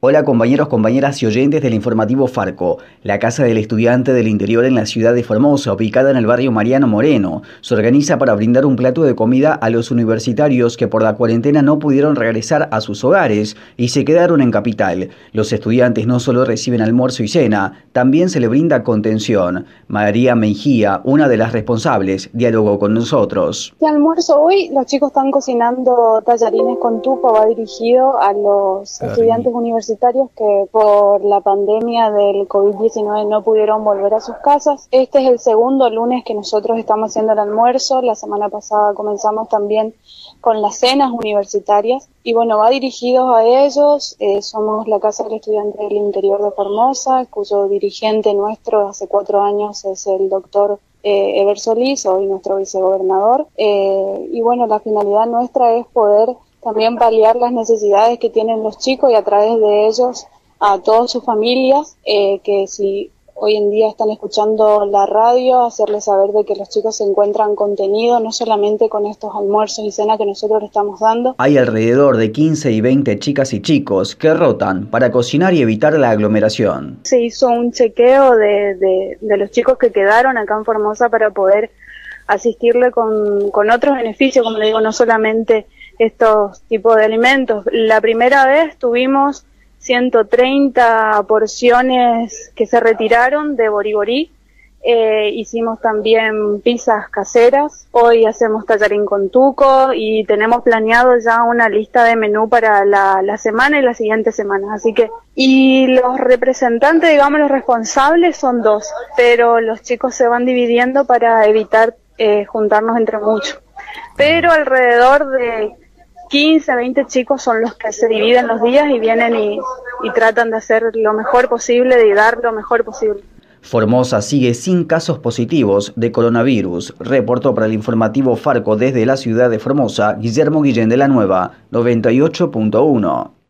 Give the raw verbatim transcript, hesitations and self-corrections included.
Hola compañeros, compañeras y oyentes del informativo Farco. La Casa del Estudiante del Interior en la ciudad de Formosa, ubicada en el barrio Mariano Moreno, se organiza para brindar un plato de comida a los universitarios que por la cuarentena no pudieron regresar a sus hogares y se quedaron en Capital. Los estudiantes no solo reciben almuerzo y cena, también se le brinda contención. María Mejía, una de las responsables, dialogó con nosotros. El almuerzo hoy, los chicos están cocinando tallarines con tupa, va dirigido a los Cari. estudiantes universitarios que por la pandemia del COVID diecinueve no pudieron volver a sus casas. Este es el segundo lunes que nosotros estamos haciendo el almuerzo. La semana pasada comenzamos también con las cenas universitarias y bueno, va dirigidos a ellos. Eh, somos la Casa del Estudiante del Interior de Formosa, cuyo dirigente nuestro hace cuatro años es el doctor eh, Eber Solís, hoy nuestro vicegobernador. Eh, y bueno, la finalidad nuestra es poder también paliar las necesidades que tienen los chicos y a través de ellos a todas sus familias, eh, que si hoy en día están escuchando la radio, hacerles saber de que los chicos se encuentran contenidos, no solamente con estos almuerzos y cenas que nosotros les estamos dando. Hay alrededor de quince y veinte chicas y chicos que rotan para cocinar y evitar la aglomeración. Se hizo un chequeo de, de, de los chicos que quedaron acá en Formosa para poder asistirle con, con otros beneficios, como le digo, no solamente estos tipos de alimentos. La primera vez tuvimos ciento treinta porciones que se retiraron de boriborí. Eh, hicimos también pizzas caseras. Hoy hacemos tallarín con tuco y tenemos planeado ya una lista de menú para la, la semana y las siguientes semanas. Así que, y los representantes, digamos, los responsables son dos, pero los chicos se van dividiendo para evitar eh, juntarnos entre muchos. Pero alrededor de quince, veinte chicos son los que se dividen los días y vienen y, y tratan de hacer lo mejor posible, de dar lo mejor posible. Formosa sigue sin casos positivos de coronavirus, reportó para el informativo Farco desde la ciudad de Formosa, Guillermo Guillén de la Nueva, noventa y ocho punto uno.